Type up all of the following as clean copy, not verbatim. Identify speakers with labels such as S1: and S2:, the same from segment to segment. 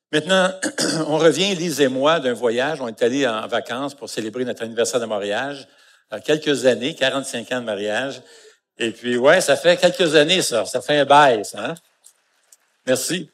S1: Maintenant, on revient, Lise et moi, d'un voyage. On est allés en vacances pour célébrer notre anniversaire de mariage. Quelques années, 45 ans de mariage. Et puis, ouais, ça fait quelques années, ça. Ça fait un bail, ça. Hein? Merci.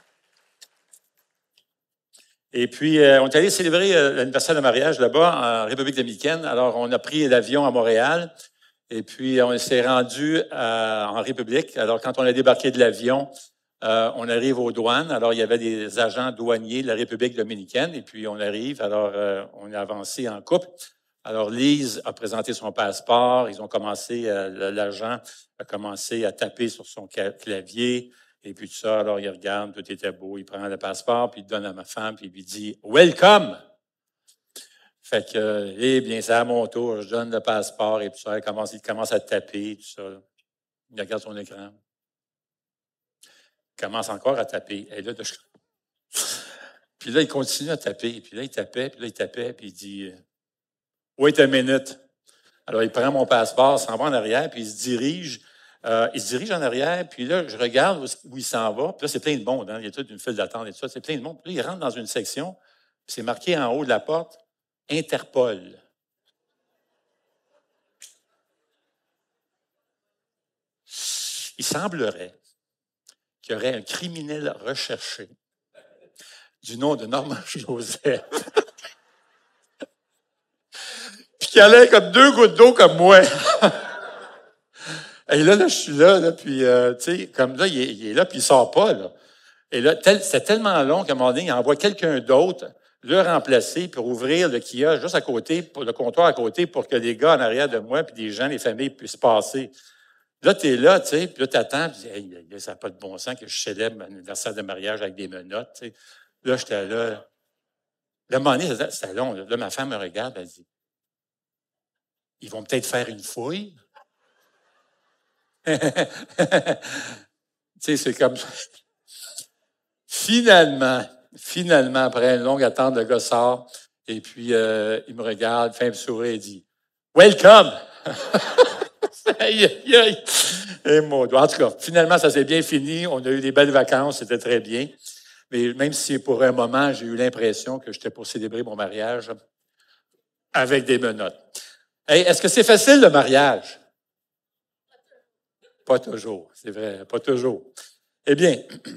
S1: Et puis, on est allé célébrer l'anniversaire de mariage là-bas, en République dominicaine. Alors, on a pris l'avion à Montréal. Et puis, on s'est rendu en République. Alors, quand on a débarqué de l'avion, on arrive aux douanes. Alors, il y avait des agents douaniers de la République dominicaine. Et puis, on arrive. Alors, on a avancé en couple. Alors, Lise a présenté son passeport. Ils ont commencé, l'agent a commencé à taper sur son clavier. Et puis tout ça, alors il regarde, tout était beau. Il prend le passeport, puis il le donne à ma femme, puis il lui dit « Welcome! » Fait que, eh bien, c'est à mon tour. Je donne le passeport et tout ça. Il commence à taper, tout ça. Il regarde son écran. Il commence encore à taper. Et là, puis là, il continue à taper. Puis là, il tapait, puis là, il tapait, puis il dit « Wait a minute. » Alors, il prend mon passeport, s'en va en arrière, puis il se dirige en arrière, puis là, je regarde où il s'en va, puis là, c'est plein de monde, hein, il y a toute une file d'attente et tout ça, c'est plein de monde. Puis là, il rentre dans une section, puis c'est marqué en haut de la porte, Interpol. Il semblerait qu'il y aurait un criminel recherché du nom de Normand Joseph, puis qui allait comme 2 gouttes d'eau comme moi. Et là, je suis là puis, tu sais, comme là, il est là, puis il sort pas, là. Et là, c'est tellement long qu'à un moment donné, il envoie quelqu'un d'autre le remplacer pour ouvrir le kiosque juste à côté, pour le comptoir à côté, pour que les gars en arrière de moi, puis des gens, les familles puissent passer. Là, tu es là, tu sais, puis là, tu attends, puis hey, ça n'a pas de bon sens que je célèbre mon anniversaire de mariage avec des menottes, tu sais. Là, j'étais là. Là, à un moment donné, c'était long. Là, ma femme me regarde, elle dit, ils vont peut-être faire une fouille. Tu sais, c'est comme ça. Finalement, après une longue attente, le gars sort, et puis il me regarde, fait un sourire et dit « Welcome! » Aïe, aïe, aïe. Et en tout cas, finalement, ça s'est bien fini. On a eu des belles vacances, c'était très bien. Mais même si pour un moment, j'ai eu l'impression que j'étais pour célébrer mon mariage avec des menottes. Hey, est-ce que c'est facile, le mariage? Pas toujours, c'est vrai, pas toujours. Eh bien,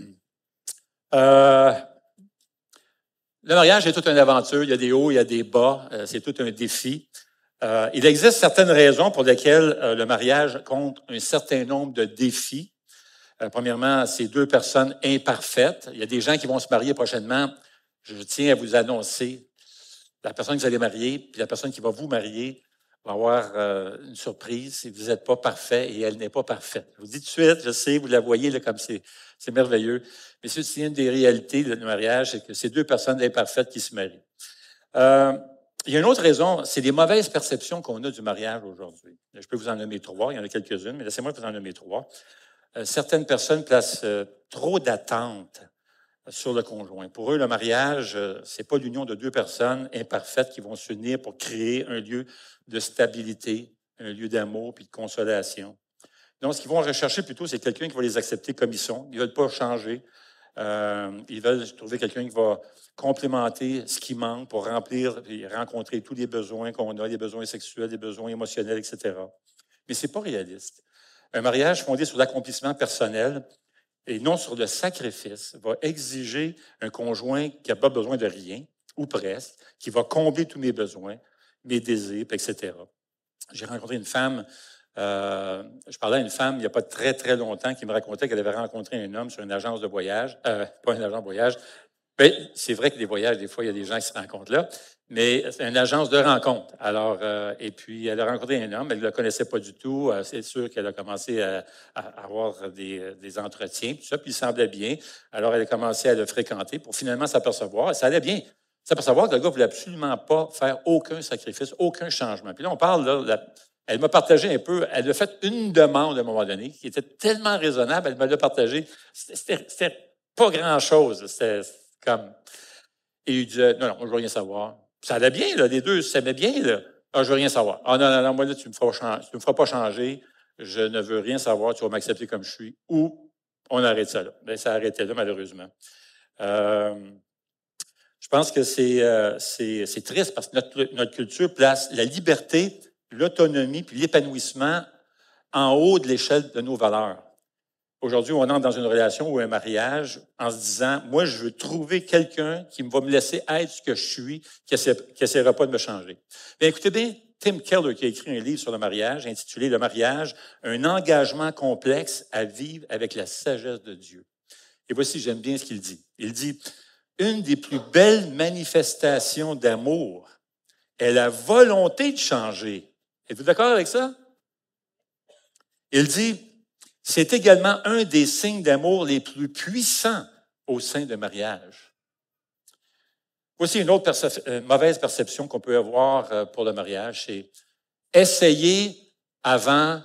S1: le mariage est toute une aventure. Il y a des hauts, il y a des bas. C'est tout un défi. Il existe certaines raisons pour lesquelles le mariage compte un certain nombre de défis. Premièrement, c'est 2 personnes imparfaites. Il y a des gens qui vont se marier prochainement. Je tiens à vous annoncer, la personne que vous allez marier, puis la personne qui va vous marier va avoir une surprise si vous n'êtes pas parfait et elle n'est pas parfaite. Je vous dis tout de suite, je sais, vous la voyez là, comme c'est merveilleux. Mais c'est une des réalités du mariage, c'est que c'est 2 personnes imparfaites qui se marient. Il y a une autre raison, c'est les mauvaises perceptions qu'on a du mariage aujourd'hui. Je peux vous en nommer 3, il y en a quelques-unes, mais laissez-moi vous en nommer 3. Certaines personnes placent trop d'attentes sur le conjoint. Pour eux, le mariage, c'est pas l'union de 2 personnes imparfaites qui vont s'unir pour créer un lieu de stabilité, un lieu d'amour puis de consolation. Donc, ce qu'ils vont rechercher plutôt, c'est quelqu'un qui va les accepter comme ils sont. Ils ne veulent pas changer. Ils veulent trouver quelqu'un qui va complémenter ce qui manque pour remplir et rencontrer tous les besoins qu'on a, les besoins sexuels, les besoins émotionnels, etc. Mais c'est pas réaliste. Un mariage fondé sur l'accomplissement personnel et non sur le sacrifice va exiger un conjoint qui n'a pas besoin de rien, ou presque, qui va combler tous mes besoins, mes désirs, etc. J'ai rencontré une femme, je parlais à une femme il n'y a pas très, très longtemps qui me racontait qu'elle avait rencontré un homme sur une agence de voyage, pas une agence de voyage. Bien, c'est vrai que les voyages, des fois, il y a des gens qui se rencontrent là, mais c'est une agence de rencontre. Alors, et puis, elle a rencontré un homme, elle ne le connaissait pas du tout. C'est sûr qu'elle a commencé à avoir des entretiens, tout ça, puis il semblait bien. Alors, elle a commencé à le fréquenter pour finalement s'apercevoir, ça allait bien, s'apercevoir que le gars ne voulait absolument pas faire aucun sacrifice, aucun changement. Puis là, on parle, là, elle m'a partagé un peu, elle a fait une demande à un moment donné qui était tellement raisonnable, elle me l'a partagé. C'était pas grand-chose, c'était comme... Et il disait, non, je veux rien savoir. Ça allait bien, là, les deux s'aimaient bien, là. Ah, je veux rien savoir. Ah, non, moi, là, tu me feras pas changer. Je ne veux rien savoir. Tu vas m'accepter comme je suis. Ou on arrête ça là. Bien, ça a arrêté là, malheureusement. Je pense que c'est triste parce que notre culture place la liberté, l'autonomie puis l'épanouissement en haut de l'échelle de nos valeurs. Aujourd'hui, on entre dans une relation ou un mariage en se disant, moi, je veux trouver quelqu'un qui va me laisser être ce que je suis, qui n'essaiera pas de me changer. Bien, écoutez bien, Tim Keller qui a écrit un livre sur le mariage, intitulé Le mariage, un engagement complexe à vivre avec la sagesse de Dieu. Et voici, j'aime bien ce qu'il dit. Il dit, une des plus belles manifestations d'amour est la volonté de changer. Êtes-vous d'accord avec ça? Il dit, c'est également un des signes d'amour les plus puissants au sein de mariage. Voici une autre mauvaise perception qu'on peut avoir pour le mariage, c'est essayer avant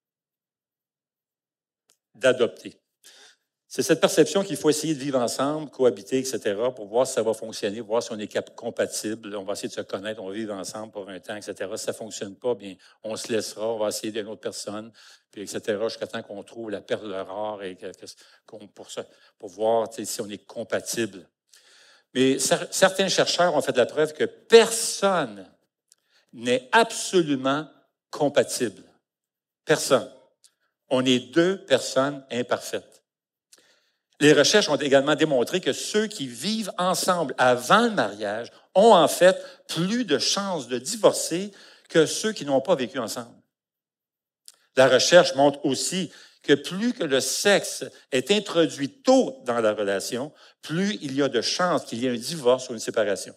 S1: d'adopter. C'est cette perception qu'il faut essayer de vivre ensemble, cohabiter, etc., pour voir si ça va fonctionner, voir si on est compatible. On va essayer de se connaître, on va vivre ensemble pour un temps, etc. Si ça ne fonctionne pas, bien, on se laissera, on va essayer d'une autre personne, puis etc., jusqu'à temps qu'on trouve la perle rare et pour voir si on est compatible. Mais certains chercheurs ont fait la preuve que personne n'est absolument compatible. Personne. On est deux personnes imparfaites. Les recherches ont également démontré que ceux qui vivent ensemble avant le mariage ont en fait plus de chances de divorcer que ceux qui n'ont pas vécu ensemble. La recherche montre aussi que plus que le sexe est introduit tôt dans la relation, plus il y a de chances qu'il y ait un divorce ou une séparation.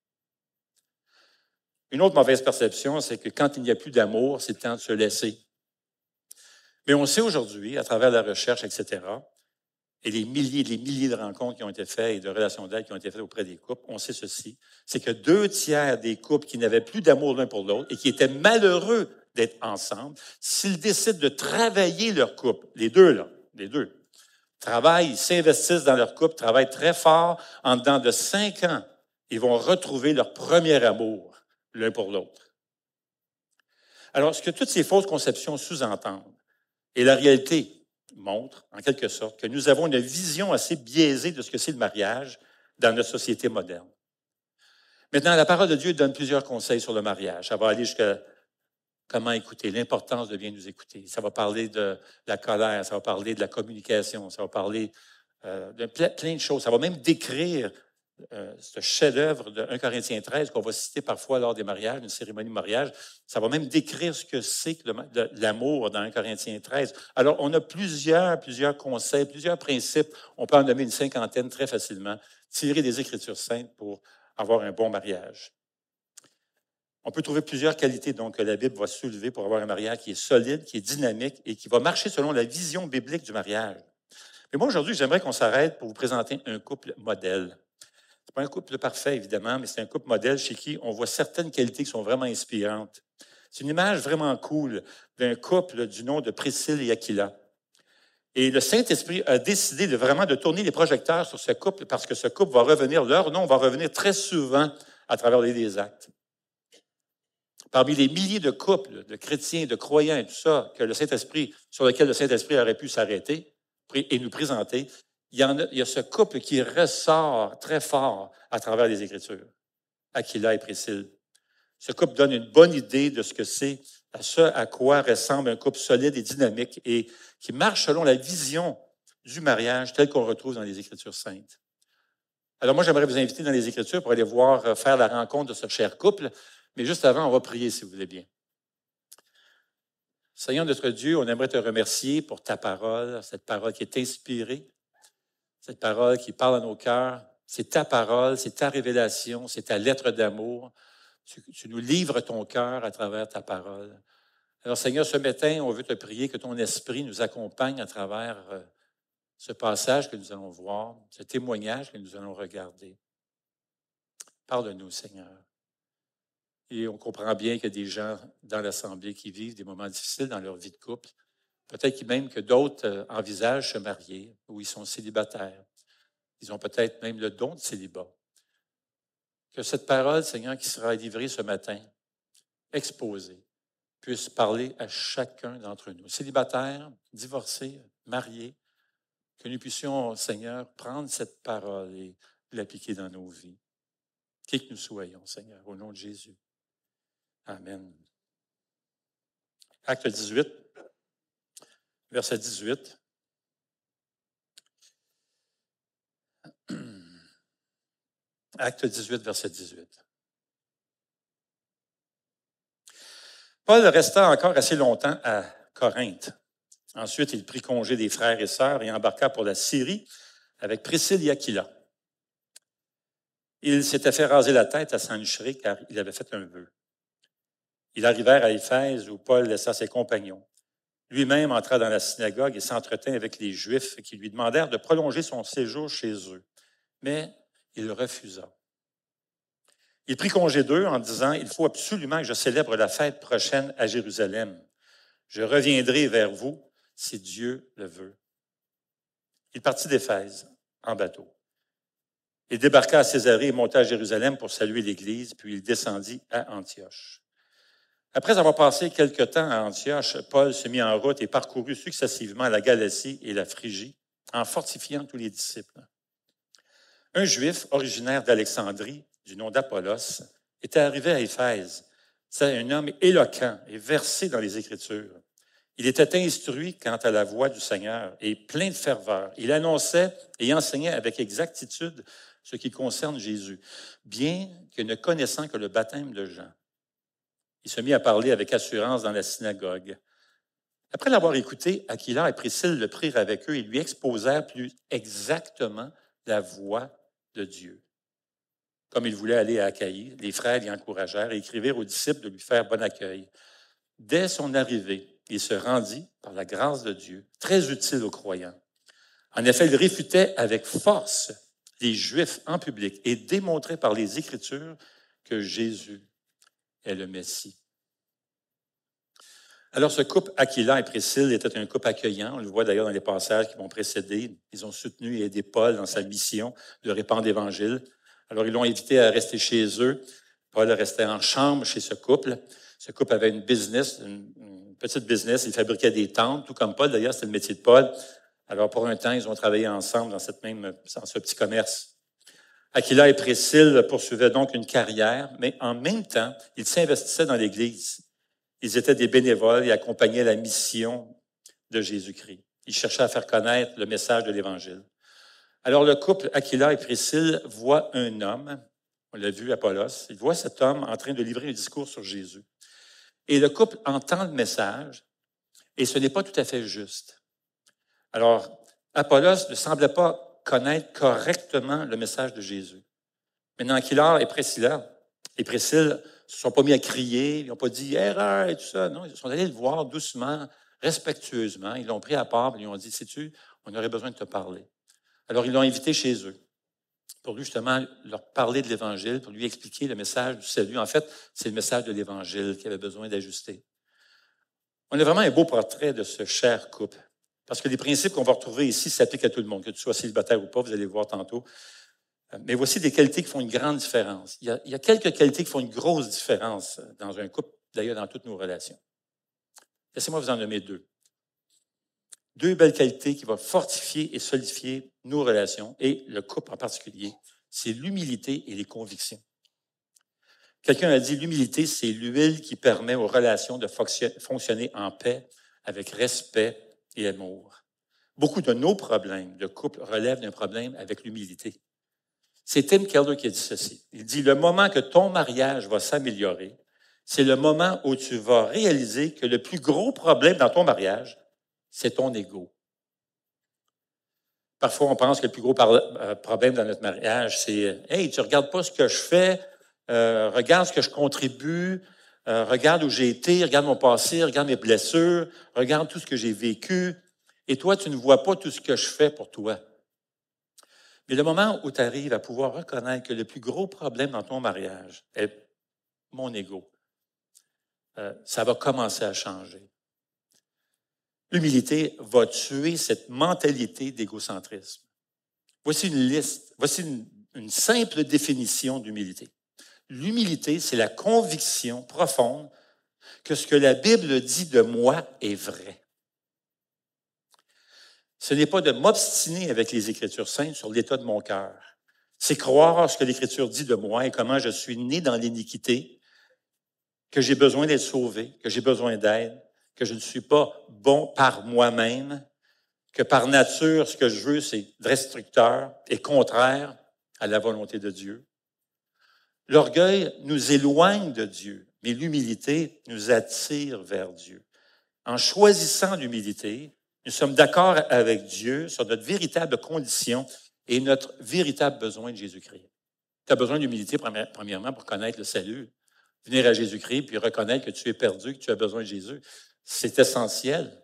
S1: Une autre mauvaise perception, c'est que quand il n'y a plus d'amour, c'est le temps de se laisser. Mais on sait aujourd'hui, à travers la recherche, etc., et les milliers de rencontres qui ont été faites et de relations d'aide qui ont été faites auprès des couples, on sait ceci, c'est que 2/3 des couples qui n'avaient plus d'amour l'un pour l'autre et qui étaient malheureux d'être ensemble, s'ils décident de travailler leur couple, les deux, travaillent, ils s'investissent dans leur couple, travaillent très fort, en dedans de 5 ans, ils vont retrouver leur premier amour l'un pour l'autre. Alors, ce que toutes ces fausses conceptions sous-entendent, et la réalité montre, en quelque sorte, que nous avons une vision assez biaisée de ce que c'est le mariage dans notre société moderne. Maintenant, la parole de Dieu donne plusieurs conseils sur le mariage. Ça va aller jusqu'à comment écouter, l'importance de bien nous écouter. Ça va parler de la colère, ça va parler de la communication, ça va parler de plein de choses. Ça va même décrire ce chef-d'œuvre de 1 Corinthiens 13 qu'on va citer parfois lors des mariages, une cérémonie de mariage. Ça va même décrire ce que c'est que l'amour dans 1 Corinthiens 13. Alors, on a plusieurs conseils, plusieurs principes. On peut en nommer une 50aine très facilement, tirés des Écritures saintes pour avoir un bon mariage. On peut trouver plusieurs qualités donc, que la Bible va soulever pour avoir un mariage qui est solide, qui est dynamique et qui va marcher selon la vision biblique du mariage. Mais moi, aujourd'hui, j'aimerais qu'on s'arrête pour vous présenter un couple modèle. Ce n'est pas un couple parfait, évidemment, mais c'est un couple modèle chez qui on voit certaines qualités qui sont vraiment inspirantes. C'est une image vraiment cool d'un couple du nom de Priscille et Aquila. Et le Saint-Esprit a décidé de tourner les projecteurs sur ce couple parce que ce couple va revenir, leur nom va revenir très souvent à travers les actes. Parmi les milliers de couples, de chrétiens, de croyants et tout ça, sur lesquels le Saint-Esprit aurait pu s'arrêter et nous présenter, il y a ce couple qui ressort très fort à travers les Écritures, Aquila et Priscille. Ce couple donne une bonne idée de ce que c'est, à quoi ressemble un couple solide et dynamique et qui marche selon la vision du mariage tel qu'on le retrouve dans les Écritures saintes. Alors moi, j'aimerais vous inviter dans les Écritures pour aller voir faire la rencontre de ce cher couple, mais juste avant, on va prier si vous voulez bien. Seigneur notre Dieu, on aimerait te remercier pour ta parole, cette parole qui est inspirée, cette parole qui parle à nos cœurs. C'est ta parole, c'est ta révélation, c'est ta lettre d'amour. Tu nous livres ton cœur à travers ta parole. Alors Seigneur, ce matin, on veut te prier que ton esprit nous accompagne à travers ce passage que nous allons voir, ce témoignage que nous allons regarder. Parle-nous, Seigneur. Et on comprend bien qu'il y a des gens dans l'Assemblée qui vivent des moments difficiles dans leur vie de couple. Peut-être même que d'autres envisagent se marier ou ils sont célibataires. Ils ont peut-être même le don de célibat. Que cette parole, Seigneur, qui sera livrée ce matin, exposée, puisse parler à chacun d'entre nous. Célibataires, divorcés, mariés, que nous puissions, Seigneur, prendre cette parole et l'appliquer dans nos vies. qui que nous soyons, Seigneur, au nom de Jésus. Amen. Acte 18, verset 18. Acte 18, verset 18. Paul resta encore assez longtemps à Corinthe. Ensuite, il prit congé des frères et sœurs et embarqua pour la Syrie avec Priscille et Aquila. Il s'était fait raser la tête à Sanchéré car il avait fait un vœu. Ils arrivèrent à Éphèse où Paul laissa ses compagnons. Lui-même entra dans la synagogue et s'entretint avec les Juifs qui lui demandèrent de prolonger son séjour chez eux. Mais il refusa. Il prit congé d'eux en disant « Il faut absolument que je célèbre la fête prochaine à Jérusalem. Je reviendrai vers vous si Dieu le veut. » Il partit d'Éphèse en bateau. Il débarqua à Césarée et monta à Jérusalem pour saluer l'Église, puis il descendit à Antioche. Après avoir passé quelque temps à Antioche, Paul se mit en route et parcourut successivement la Galatie et la Phrygie, en fortifiant tous les disciples. Un Juif originaire d'Alexandrie, du nom d'Apollos, était arrivé à Éphèse. C'est un homme éloquent et versé dans les Écritures. Il était instruit quant à la voie du Seigneur et plein de ferveur. Il annonçait et enseignait avec exactitude ce qui concerne Jésus, bien que ne connaissant que le baptême de Jean. Il se mit à parler avec assurance dans la synagogue. Après l'avoir écouté, Aquila et Priscille le prirent avec eux et lui exposèrent plus exactement la voie de Dieu. Comme il voulait aller à Achaïe, les frères l'y encouragèrent et écrivirent aux disciples de lui faire bon accueil. Dès son arrivée, il se rendit, par la grâce de Dieu, très utile aux croyants. En effet, il réfutait avec force les Juifs en public et démontrait par les Écritures que Jésus est le Messie. Alors, ce couple, Aquila et Priscille, était un couple accueillant. On le voit d'ailleurs dans les passages qui vont précéder. Ils ont soutenu et aidé Paul dans sa mission de répandre l'Évangile. Alors, ils l'ont invité à rester chez eux. Paul restait en chambre chez ce couple. Ce couple avait une business, une petite business. Il fabriquait des tentes, tout comme Paul. D'ailleurs, c'était le métier de Paul. Alors, pour un temps, ils ont travaillé ensemble dans ce petit commerce. Aquila et Priscille poursuivaient donc une carrière, mais en même temps, ils s'investissaient dans l'Église. Ils étaient des bénévoles et accompagnaient la mission de Jésus-Christ. Ils cherchaient à faire connaître le message de l'Évangile. Alors, le couple Aquila et Priscille voit un homme, on l'a vu, Apollos, il voit cet homme en train de livrer un discours sur Jésus. Et le couple entend le message, et ce n'est pas tout à fait juste. Alors, Apollos ne semblait pas connaître correctement le message de Jésus. Maintenant, Aquila et Priscille se sont pas mis à crier, ils n'ont pas dit « erreur » et tout ça. Non, ils sont allés le voir doucement, respectueusement. Ils l'ont pris à part et ils ont dit « sais-tu, on aurait besoin de te parler ». Alors, ils l'ont invité chez eux pour lui, justement, leur parler de l'Évangile, pour lui expliquer le message du salut. En fait, c'est le message de l'Évangile qui avait besoin d'ajuster. On a vraiment un beau portrait de ce cher couple. Parce que les principes qu'on va retrouver ici s'appliquent à tout le monde, que tu sois célibataire ou pas, vous allez le voir tantôt. Mais voici des qualités qui font une grande différence. Il y a quelques qualités qui font une grosse différence dans un couple, d'ailleurs dans toutes nos relations. Laissez-moi vous en nommer deux. Deux belles qualités qui vont fortifier et solidifier nos relations, et le couple en particulier, c'est l'humilité et les convictions. Quelqu'un a dit, l'humilité, c'est l'huile qui permet aux relations de fonctionner en paix, avec respect et amour. Beaucoup de nos problèmes de couple relèvent d'un problème avec l'humilité. C'est Tim Keller qui a dit ceci. Il dit, le moment que ton mariage va s'améliorer, c'est le moment où tu vas réaliser que le plus gros problème dans ton mariage, c'est ton ego. Parfois, on pense que le plus gros problème dans notre mariage, c'est « Hey, tu regardes pas ce que je fais, regarde ce que je contribue, regarde où j'ai été, regarde mon passé, regarde mes blessures, regarde tout ce que j'ai vécu, et toi, tu ne vois pas tout ce que je fais pour toi. » Mais le moment où tu arrives à pouvoir reconnaître que le plus gros problème dans ton mariage est mon ego, ça va commencer à changer. L'humilité va tuer cette mentalité d'égocentrisme. Voici une liste, voici une simple définition d'humilité. L'humilité, c'est la conviction profonde que ce que la Bible dit de moi est vrai. Ce n'est pas de m'obstiner avec les Écritures saintes sur l'état de mon cœur. C'est croire ce que l'Écriture dit de moi et comment je suis né dans l'iniquité, que j'ai besoin d'être sauvé, que j'ai besoin d'aide, que je ne suis pas bon par moi-même, que par nature, ce que je veux, c'est destructeur et contraire à la volonté de Dieu. L'orgueil nous éloigne de Dieu, mais l'humilité nous attire vers Dieu. En choisissant l'humilité, nous sommes d'accord avec Dieu sur notre véritable condition et notre véritable besoin de Jésus-Christ. Tu as besoin d'humilité, premièrement, pour connaître le salut. Venir à Jésus-Christ, puis reconnaître que tu es perdu, que tu as besoin de Jésus. C'est essentiel.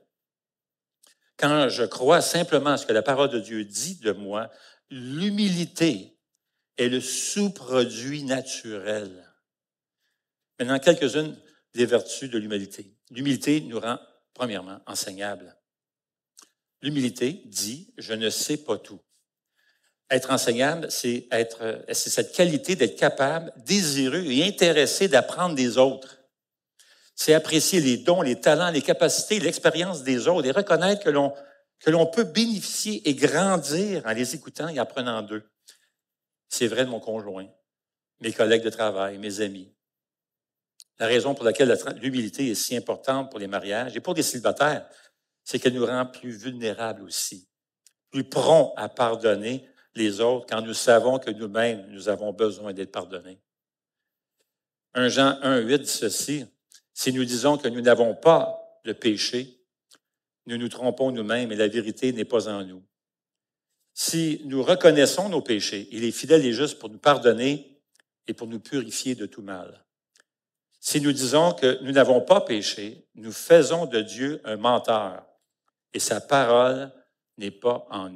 S1: Quand je crois simplement à ce que la parole de Dieu dit de moi, l'humilité est le sous-produit naturel. Maintenant, quelques-unes des vertus de l'humilité. L'humilité nous rend, premièrement, enseignables. L'humilité dit « je ne sais pas tout ». Être enseignable, c'est cette qualité d'être capable, désireux et intéressé d'apprendre des autres. C'est apprécier les dons, les talents, les capacités, l'expérience des autres et reconnaître que l'on peut bénéficier et grandir en les écoutant et en apprenant d'eux. C'est vrai de mon conjoint, mes collègues de travail, mes amis. La raison pour laquelle l'humilité est si importante pour les mariages et pour les célibataires, c'est qu'elle nous rend plus vulnérables aussi, plus prompts à pardonner les autres quand nous savons que nous-mêmes, nous avons besoin d'être pardonnés. 1 Jean 1,8 dit ceci, « Si nous disons que nous n'avons pas de péché, nous nous trompons nous-mêmes et la vérité n'est pas en nous. Si nous reconnaissons nos péchés, il est fidèle et juste pour nous pardonner et pour nous purifier de tout mal. Si nous disons que nous n'avons pas péché, nous faisons de Dieu un menteur et sa parole n'est pas en nous. »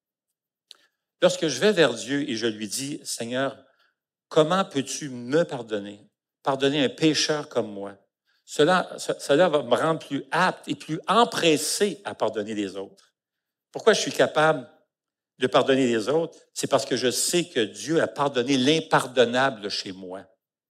S1: Lorsque je vais vers Dieu et je lui dis, « Seigneur, comment peux-tu me pardonner? Pardonner un pécheur comme moi. » Cela va me rendre plus apte et plus empressé à pardonner les autres. Pourquoi je suis capable de pardonner les autres? C'est parce que je sais que Dieu a pardonné l'impardonnable chez moi.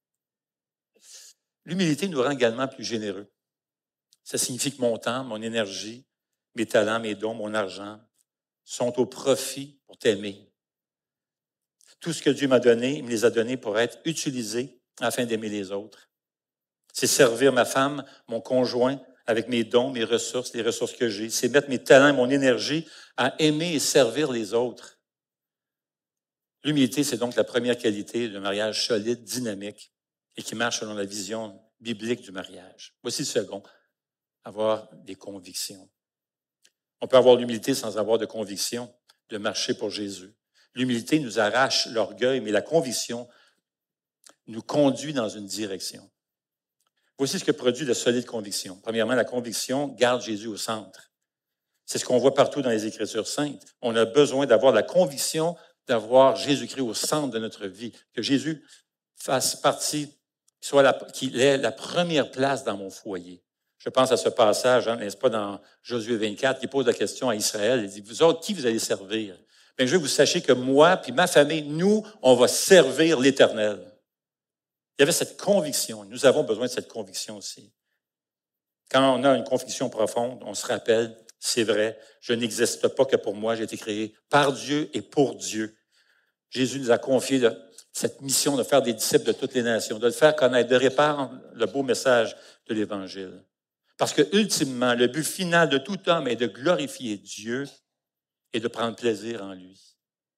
S1: L'humilité nous rend également plus généreux. Ça signifie que mon temps, mon énergie, mes talents, mes dons, mon argent sont au profit pour t'aimer. Tout ce que Dieu m'a donné, il me les a donnés pour être utilisés afin d'aimer les autres. C'est servir ma femme, mon conjoint, avec mes dons, mes ressources, les ressources que j'ai. C'est mettre mes talents, mon énergie à aimer et servir les autres. L'humilité, c'est donc la première qualité d'un mariage solide, dynamique et qui marche selon la vision biblique du mariage. Voici le second, avoir des convictions. On peut avoir l'humilité sans avoir de conviction, de marcher pour Jésus. L'humilité nous arrache l'orgueil, mais la conviction nous conduit dans une direction. Voici ce que produit de solides convictions. Premièrement, la conviction garde Jésus au centre. C'est ce qu'on voit partout dans les Écritures saintes. On a besoin d'avoir la conviction d'avoir Jésus-Christ au centre de notre vie, que Jésus fasse partie, qu'il ait la première place dans mon foyer. Je pense à ce passage, n'est-ce pas, dans Josué 24, qui pose la question à Israël. Il dit, vous autres, qui vous allez servir? Bien, je veux que vous sachiez que moi puis ma famille, nous, on va servir l'Éternel. Il y avait cette conviction. Nous avons besoin de cette conviction aussi. Quand on a une conviction profonde, on se rappelle, c'est vrai, je n'existe pas que pour moi, j'ai été créé par Dieu et pour Dieu. Jésus nous a confié cette mission de faire des disciples de toutes les nations, de le faire connaître, de répandre le beau message de l'Évangile. Parce que, ultimement, le but final de tout homme est de glorifier Dieu et de prendre plaisir en lui.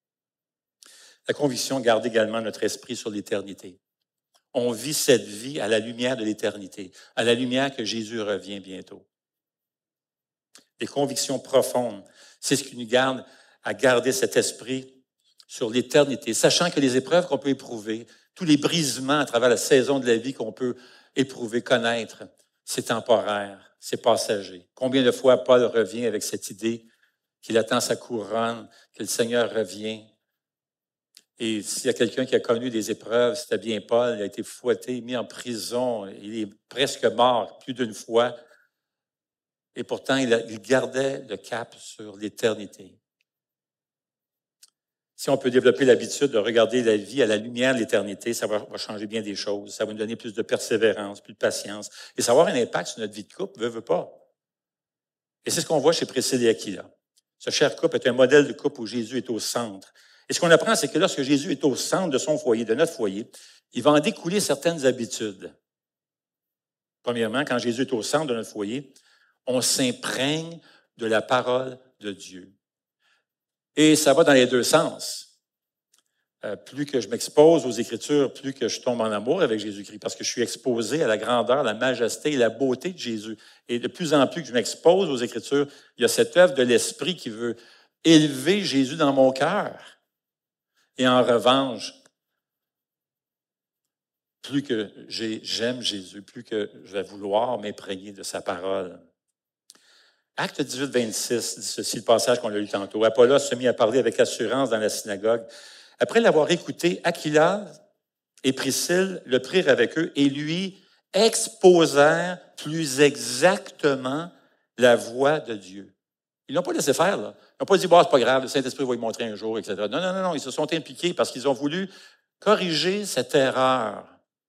S1: La conviction garde également notre esprit sur l'éternité. On vit cette vie à la lumière de l'éternité, à la lumière que Jésus revient bientôt. Les convictions profondes, c'est ce qui nous garde à garder cet esprit sur l'éternité, sachant que les épreuves qu'on peut éprouver, tous les brisements à travers la saison de la vie qu'on peut éprouver, connaître, c'est temporaire, c'est passager. Combien de fois Paul revient avec cette idée qu'il attend sa couronne, que le Seigneur revient. Et s'il y a quelqu'un qui a connu des épreuves, c'était bien Paul, il a été fouetté, mis en prison, il est presque mort plus d'une fois. Et pourtant, il gardait le cap sur l'éternité. Si on peut développer l'habitude de regarder la vie à la lumière de l'éternité, ça va changer bien des choses. Ça va nous donner plus de persévérance, plus de patience. Et ça va avoir un impact sur notre vie de couple, veut pas. Et c'est ce qu'on voit chez Priscille et Aquila. Ce cher couple est un modèle de couple où Jésus est au centre. Et ce qu'on apprend, c'est que lorsque Jésus est au centre de son foyer, de notre foyer, il va en découler certaines habitudes. Premièrement, quand Jésus est au centre de notre foyer, on s'imprègne de la parole de Dieu. Et ça va dans les deux sens. Plus que je m'expose aux Écritures, plus que je tombe en amour avec Jésus-Christ, parce que je suis exposé à la grandeur, la majesté et la beauté de Jésus. Et de plus en plus que je m'expose aux Écritures, il y a cette œuvre de l'Esprit qui veut élever Jésus dans mon cœur. Et en revanche, plus que j'aime Jésus, plus que je vais vouloir m'imprégner de sa parole. Acte 18, 26 dit ceci, le passage qu'on a lu tantôt. Apollos se mit à parler avec assurance dans la synagogue. Après l'avoir écouté, Aquila et Priscille le prirent avec eux et lui exposèrent plus exactement la voie de Dieu. Ils n'ont pas laissé faire, là. Ils n'ont pas dit, bon, c'est pas grave, le Saint-Esprit va y montrer un jour, etc. Non, non, non, non, ils se sont impliqués parce qu'ils ont voulu corriger cette erreur.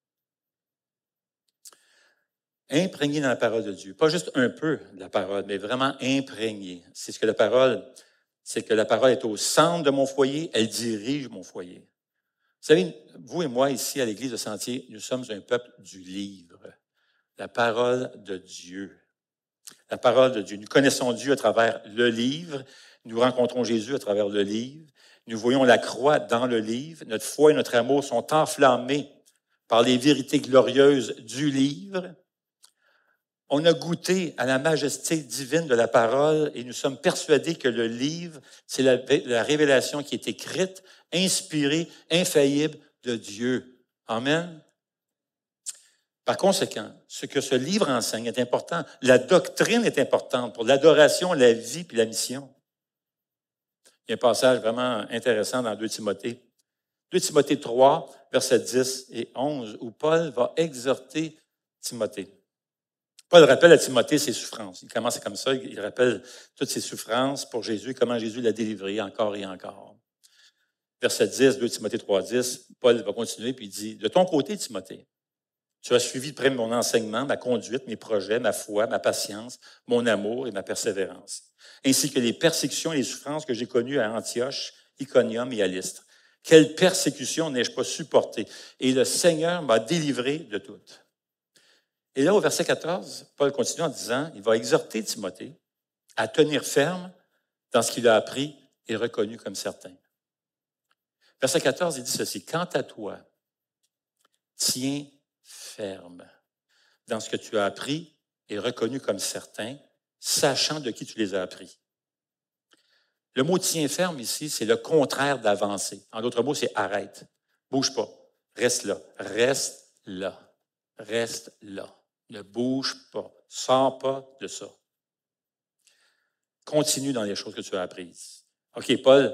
S1: Imprégné dans la parole de Dieu. Pas juste un peu de la parole, mais vraiment imprégné. C'est ce que la parole, c'est que la parole est au centre de mon foyer, elle dirige mon foyer. Vous savez, vous et moi, ici, à l'Église de Sentier, nous sommes un peuple du livre. La parole de Dieu. La parole de Dieu. Nous connaissons Dieu à travers le livre. Nous rencontrons Jésus à travers le livre. Nous voyons la croix dans le livre. Notre foi et notre amour sont enflammés par les vérités glorieuses du livre. On a goûté à la majesté divine de la parole et nous sommes persuadés que le livre, c'est la révélation qui est écrite, inspirée, infaillible de Dieu. Amen. Par conséquent, ce que ce livre enseigne est important. La doctrine est importante pour l'adoration, la vie et la mission. Il y a un passage vraiment intéressant dans 2 Timothée. 2 Timothée 3, versets 10 et 11, où Paul va exhorter Timothée. Paul rappelle à Timothée ses souffrances. Il commence comme ça, il rappelle toutes ses souffrances pour Jésus, comment Jésus l'a délivré encore et encore. Verset 10, 2 Timothée 3, 10, Paul va continuer puis il dit, « De ton côté, Timothée, tu as suivi de près mon enseignement, ma conduite, mes projets, ma foi, ma patience, mon amour et ma persévérance, ainsi que les persécutions et les souffrances que j'ai connues à Antioche, Iconium et à Lystre. Quelle persécution n'ai-je pas supportée? Et le Seigneur m'a délivré de toutes. » Et là, au verset 14, Paul continue en disant, il va exhorter Timothée à tenir ferme dans ce qu'il a appris et reconnu comme certain. Verset 14, il dit ceci, « Quant à toi, tiens ferme dans ce que tu as appris et reconnu comme certain, sachant de qui tu les as appris. » Le mot « tiens ferme » ici, c'est le contraire d'avancer. En d'autres mots, c'est « arrête, bouge pas, reste là, reste là, reste là. » Ne bouge pas. Sors pas de ça. Continue dans les choses que tu as apprises. OK, Paul,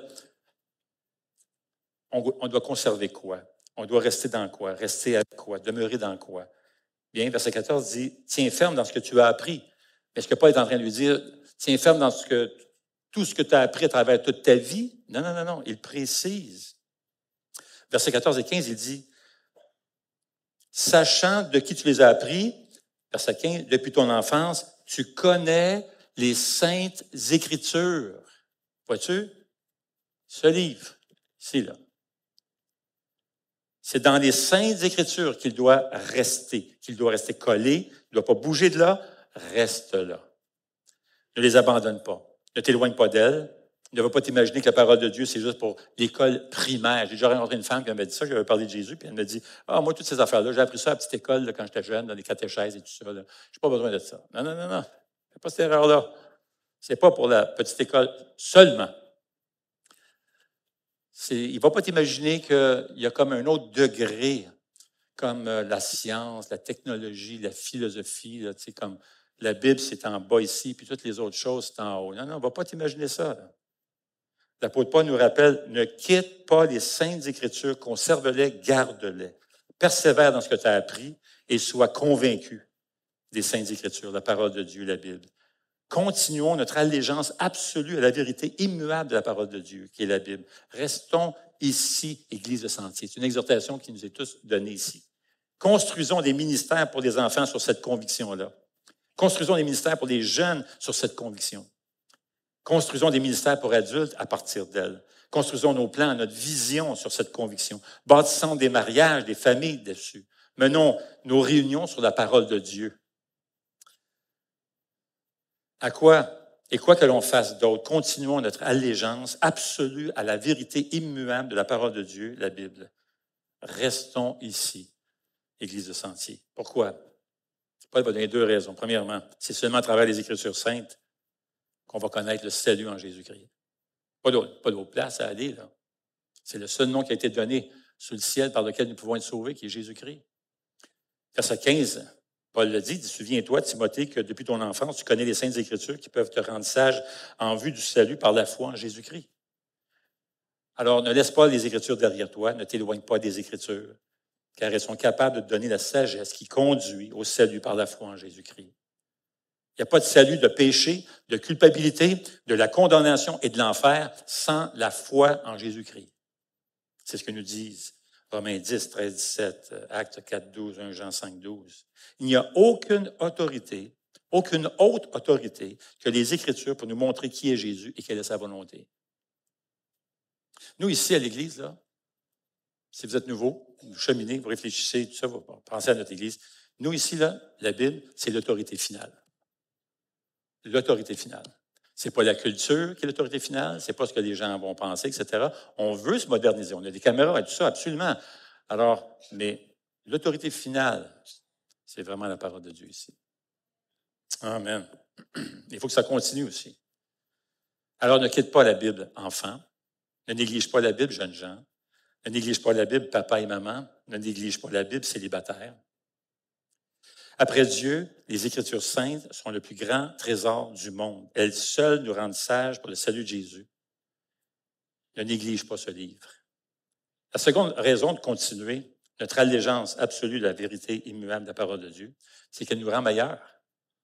S1: on doit conserver quoi? On doit rester dans quoi? Rester avec quoi? Demeurer dans quoi? Bien, verset 14 dit, tiens ferme dans ce que tu as appris. Est-ce que Paul est en train de lui dire, tiens ferme dans tout ce que tu as appris à travers toute ta vie? Non, non, non, non. Il précise. Verset 14 et 15, il dit, sachant de qui tu les as appris, verset 15, depuis ton enfance, tu connais les saintes Écritures. Vois-tu? Ce livre, ici, là. C'est dans les saintes Écritures qu'il doit rester collé, il ne doit pas bouger de là, reste là. Ne les abandonne pas. Ne t'éloigne pas d'elles. Ne va pas t'imaginer que la parole de Dieu, c'est juste pour l'école primaire. J'ai déjà rencontré une femme qui m'a dit ça, j'avais parlé de Jésus, puis elle m'a dit, « Ah, moi, toutes ces affaires-là, j'ai appris ça à la petite école là, quand j'étais jeune, dans les catéchèses et tout ça. Je n'ai pas besoin de ça. » Non, non, non, non. Fais pas cette erreur-là. C'est pas pour la petite école seulement. Il ne va pas t'imaginer qu'il y a comme un autre degré, comme la science, la technologie, la philosophie, là, comme la Bible, c'est en bas ici, puis toutes les autres choses, c'est en haut. Non, non, on ne va pas t'imaginer ça. Là. L'apôtre Paul nous rappelle, ne quitte pas les saintes Écritures, conserve-les, garde-les. Persévère dans ce que tu as appris et sois convaincu des saintes Écritures, la parole de Dieu, la Bible. Continuons notre allégeance absolue à la vérité immuable de la parole de Dieu, qui est la Bible. Restons ici, Église de Sentier. C'est une exhortation qui nous est tous donnée ici. Construisons des ministères pour les enfants sur cette conviction-là. Construisons des ministères pour les jeunes sur cette conviction. Construisons des ministères pour adultes à partir d'elle. Construisons nos plans, notre vision sur cette conviction. Bâtissons des mariages, des familles dessus. Menons nos réunions sur la parole de Dieu. À quoi et quoi que l'on fasse d'autre, continuons notre allégeance absolue à la vérité immuable de la parole de Dieu, la Bible. Restons ici, Église de Sentier. Pourquoi? Paul va donner deux raisons. Premièrement, c'est seulement à travers les Écritures saintes qu'on va connaître le salut en Jésus-Christ. Pas d'autre place à aller, là. C'est le seul nom qui a été donné sous le ciel par lequel nous pouvons être sauvés, qui est Jésus-Christ. Verset 15, Paul le dit, souviens-toi, Timothée, que depuis ton enfance, tu connais les saintes Écritures qui peuvent te rendre sage en vue du salut par la foi en Jésus-Christ. Alors, ne laisse pas les Écritures derrière toi, ne t'éloigne pas des Écritures, car elles sont capables de te donner la sagesse qui conduit au salut par la foi en Jésus-Christ. Il n'y a pas de salut de péché, de culpabilité, de la condamnation et de l'enfer sans la foi en Jésus-Christ. C'est ce que nous disent Romains 10, 13, 17, Actes 4, 12, 1 Jean 5, 12. Il n'y a aucune autorité, aucune autre autorité que les Écritures pour nous montrer qui est Jésus et quelle est sa volonté. Nous, ici, à l'Église, là, si vous êtes nouveau, vous cheminez, vous réfléchissez, tout ça, vous pensez à notre Église. Nous, ici, là, la Bible, c'est l'autorité finale. L'autorité finale. C'est pas la culture qui est l'autorité finale, c'est pas ce que les gens vont penser, etc. On veut se moderniser. On a des caméras et tout ça, absolument. Alors, mais l'autorité finale, c'est vraiment la parole de Dieu ici. Amen. Il faut que ça continue aussi. Alors, ne quitte pas la Bible, enfant. Ne néglige pas la Bible, jeunes gens. Ne néglige pas la Bible, papa et maman. Ne néglige pas la Bible, célibataire. Après Dieu, les Écritures saintes sont le plus grand trésor du monde. Elles seules nous rendent sages pour le salut de Jésus. Ne néglige pas ce livre. La seconde raison de continuer notre allégeance absolue de la vérité immuable de la parole de Dieu, c'est qu'elle nous rend meilleurs.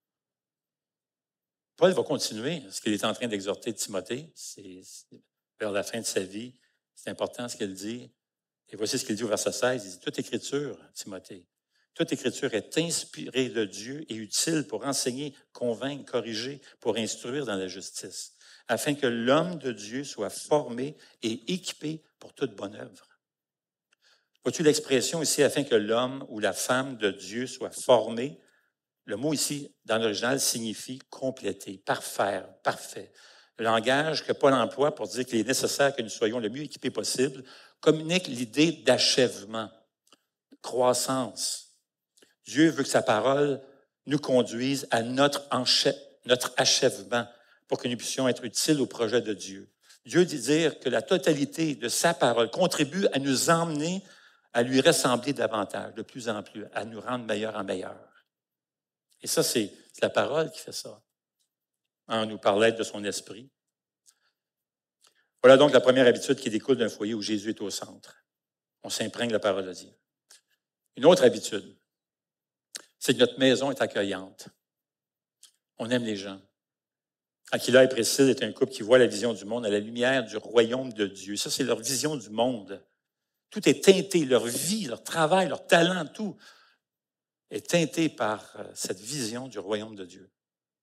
S1: Paul va continuer ce qu'il est en train d'exhorter Timothée. C'est vers la fin de sa vie. C'est important ce qu'il dit. Et voici ce qu'il dit au verset 16. Il dit, toute écriture, Timothée, toute écriture est inspirée de Dieu et utile pour enseigner, convaincre, corriger, pour instruire dans la justice, afin que l'homme de Dieu soit formé et équipé pour toute bonne œuvre. Vois-tu l'expression ici, afin que l'homme ou la femme de Dieu soit formé? Le mot ici, dans l'original, signifie compléter, parfaire, parfait. Le langage que Paul emploie pour dire qu'il est nécessaire que nous soyons le mieux équipés possible communique l'idée d'achèvement, de croissance. Dieu veut que sa parole nous conduise à notre achèvement pour que nous puissions être utiles au projet de Dieu. Dieu dit dire que la totalité de sa parole contribue à nous emmener à lui ressembler davantage, de plus en plus, à nous rendre meilleurs en meilleurs. Et ça, c'est la parole qui fait ça, en nous par l'aide de son esprit. Voilà donc la première habitude qui découle d'un foyer où Jésus est au centre. On s'imprègne de la parole de Dieu. Une autre habitude, c'est que notre maison est accueillante. On aime les gens. Aquila et Priscille est un couple qui voit la vision du monde à la lumière du royaume de Dieu. Ça, c'est leur vision du monde. Tout est teinté, leur vie, leur travail, leur talent, tout est teinté par cette vision du royaume de Dieu.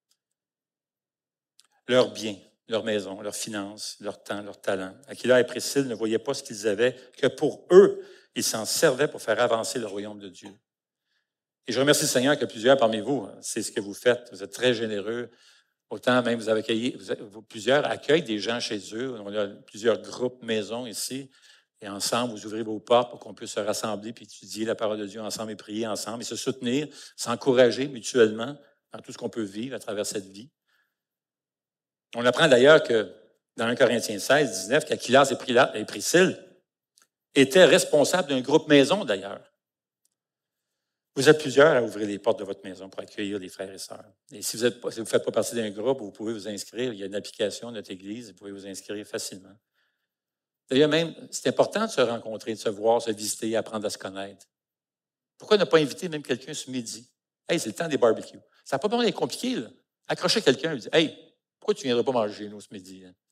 S1: Leurs biens, leur maison, leurs finances, leur temps, leur talent. Aquila et Priscille ne voyaient pas ce qu'ils avaient, que pour eux, ils s'en servaient pour faire avancer le royaume de Dieu. Et je remercie le Seigneur que plusieurs parmi vous, c'est ce que vous faites. Vous êtes très généreux. Autant même, vous avez accueilli, plusieurs accueillent des gens chez eux. On a plusieurs groupes maisons ici. Et ensemble, vous ouvrez vos portes pour qu'on puisse se rassembler puis étudier la parole de Dieu ensemble et prier ensemble et se soutenir, s'encourager mutuellement dans tout ce qu'on peut vivre à travers cette vie. On apprend d'ailleurs que dans 1 Corinthiens 16, 19, qu'Aquilas et Priscille étaient responsables d'un groupe maison d'ailleurs. Vous êtes plusieurs à ouvrir les portes de votre maison pour accueillir les frères et sœurs. Et si vous ne faites pas partie d'un groupe, vous pouvez vous inscrire. Il y a une application de notre Église, vous pouvez vous inscrire facilement. D'ailleurs, même, c'est important de se rencontrer, de se voir, se visiter, apprendre à se connaître. Pourquoi ne pas inviter même quelqu'un ce midi? Hey, c'est le temps des barbecues. Ça n'a pas besoin d'être compliqué, là. Accrochez quelqu'un et dire, hey, pourquoi tu ne viendras pas manger chez nous ce midi? Hein?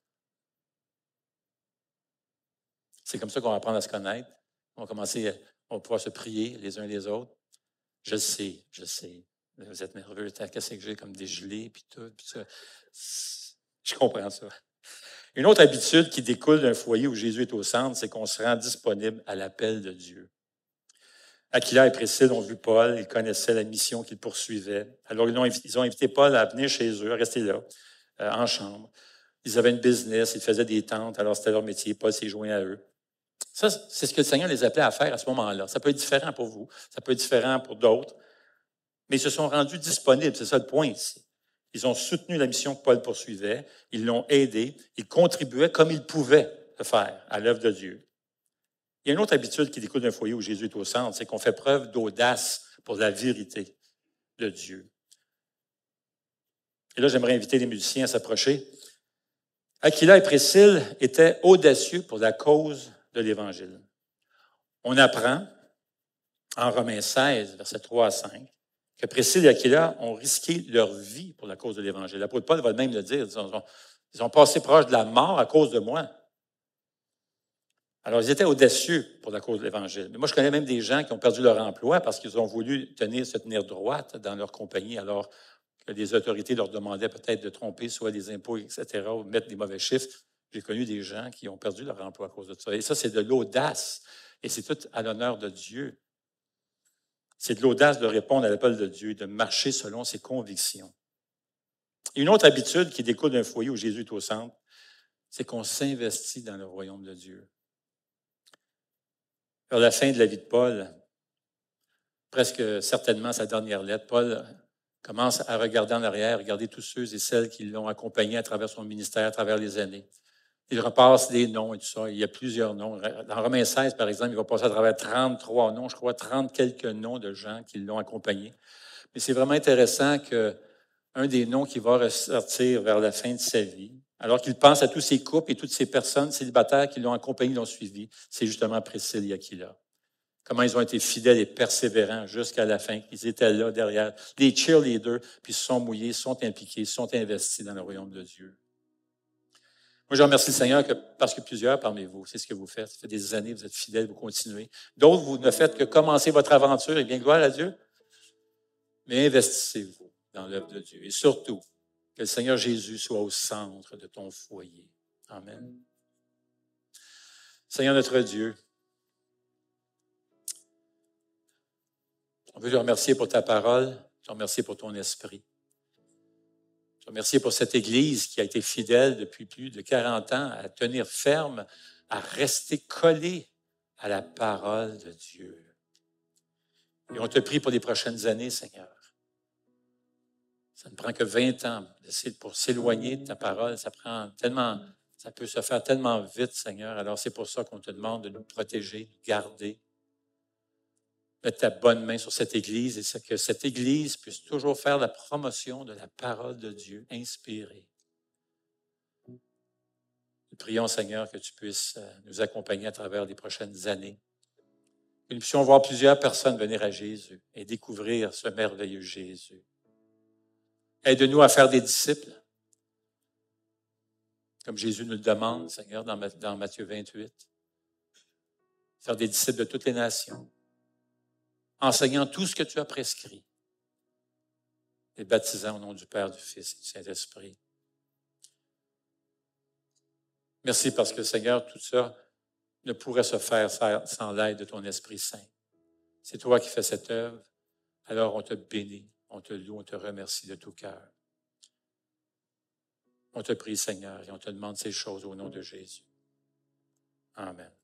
S1: C'est comme ça qu'on va apprendre à se connaître. On va pouvoir se prier les uns les autres. Je sais. Vous êtes nerveux, qu'est-ce que j'ai comme dégelé, puis tout ça. Je comprends ça. Une autre habitude qui découle d'un foyer où Jésus est au centre, c'est qu'on se rend disponible à l'appel de Dieu. Aquila et Priscille ont vu Paul, ils connaissaient la mission qu'ils poursuivaient. Alors, ils ont invité Paul à venir chez eux, à rester là, en chambre. Ils avaient une business, ils faisaient des tentes, alors c'était leur métier. Paul s'est joint à eux. Ça, c'est ce que le Seigneur les appelait à faire à ce moment-là. Ça peut être différent pour vous, ça peut être différent pour d'autres, mais ils se sont rendus disponibles, c'est ça le point ici. Ils ont soutenu la mission que Paul poursuivait, ils l'ont aidé, ils contribuaient comme ils pouvaient le faire à l'œuvre de Dieu. Il y a une autre habitude qui découle d'un foyer où Jésus est au centre, c'est qu'on fait preuve d'audace pour la vérité de Dieu. Et là, j'aimerais inviter les musiciens à s'approcher. Aquila et Priscille étaient audacieux pour la cause de l'Évangile. On apprend en Romains 16, versets 3 à 5, que Priscille et Aquila ont risqué leur vie pour la cause de l'Évangile. L'apôtre Paul va même le dire, ils ont passé proche de la mort à cause de moi. Alors, ils étaient audacieux pour la cause de l'Évangile. Mais moi, je connais même des gens qui ont perdu leur emploi parce qu'ils ont voulu se tenir droite dans leur compagnie, alors que les autorités leur demandaient peut-être de tromper soit les impôts, etc., ou de mettre des mauvais chiffres. J'ai connu des gens qui ont perdu leur emploi à cause de ça. Et ça, c'est de l'audace. Et c'est tout à l'honneur de Dieu. C'est de l'audace de répondre à l'appel de Dieu, de marcher selon ses convictions. Et une autre habitude qui découle d'un foyer où Jésus est au centre, c'est qu'on s'investit dans le royaume de Dieu. Vers la fin de la vie de Paul, presque certainement sa dernière lettre, Paul commence à regarder en arrière, regarder tous ceux et celles qui l'ont accompagné à travers son ministère, à travers les années. Il repasse des noms et tout ça. Il y a plusieurs noms. Dans Romains 16, par exemple, il va passer à travers 33 noms, je crois 30 quelques noms de gens qui l'ont accompagné. Mais c'est vraiment intéressant qu'un des noms qui va ressortir vers la fin de sa vie, alors qu'il pense à tous ces couples et toutes ces personnes célibataires qui l'ont accompagné, l'ont suivi, c'est justement Priscille et Aquila. Comment ils ont été fidèles et persévérants jusqu'à la fin. Ils étaient là derrière, des cheerleaders, puis se sont mouillés, se sont impliqués, se sont investis dans le royaume de Dieu. Moi, je remercie le Seigneur parce que plusieurs parmi vous, c'est ce que vous faites. Ça fait des années, vous êtes fidèles, vous continuez. D'autres, vous ne faites que commencer votre aventure, et bien, gloire à Dieu. Mais investissez-vous dans l'œuvre de Dieu. Et surtout, que le Seigneur Jésus soit au centre de ton foyer. Amen. Seigneur notre Dieu, on veut te remercier pour ta parole, te remercier pour ton esprit. Je te remercie pour cette Église qui a été fidèle depuis plus de 40 ans à tenir ferme, à rester collée à la parole de Dieu. Et on te prie pour les prochaines années, Seigneur. Ça ne prend que 20 ans pour s'éloigner de ta parole. Ça peut se faire tellement vite, Seigneur. Alors c'est pour ça qu'on te demande de nous protéger, de nous garder. Mets ta bonne main sur cette Église et que cette Église puisse toujours faire la promotion de la parole de Dieu inspirée. Nous prions, Seigneur, que tu puisses nous accompagner à travers les prochaines années. Que nous puissions voir plusieurs personnes venir à Jésus et découvrir ce merveilleux Jésus. Aide-nous à faire des disciples, comme Jésus nous le demande, Seigneur, dans Matthieu 28. Faire des disciples de toutes les nations, enseignant tout ce que tu as prescrit et baptisant au nom du Père, du Fils et du Saint-Esprit. Merci parce que, Seigneur, tout ça ne pourrait se faire sans l'aide de ton Esprit Saint. C'est toi qui fais cette œuvre. Alors on te bénit, on te loue, on te remercie de tout cœur. On te prie, Seigneur, et on te demande ces choses au nom de Jésus. Amen.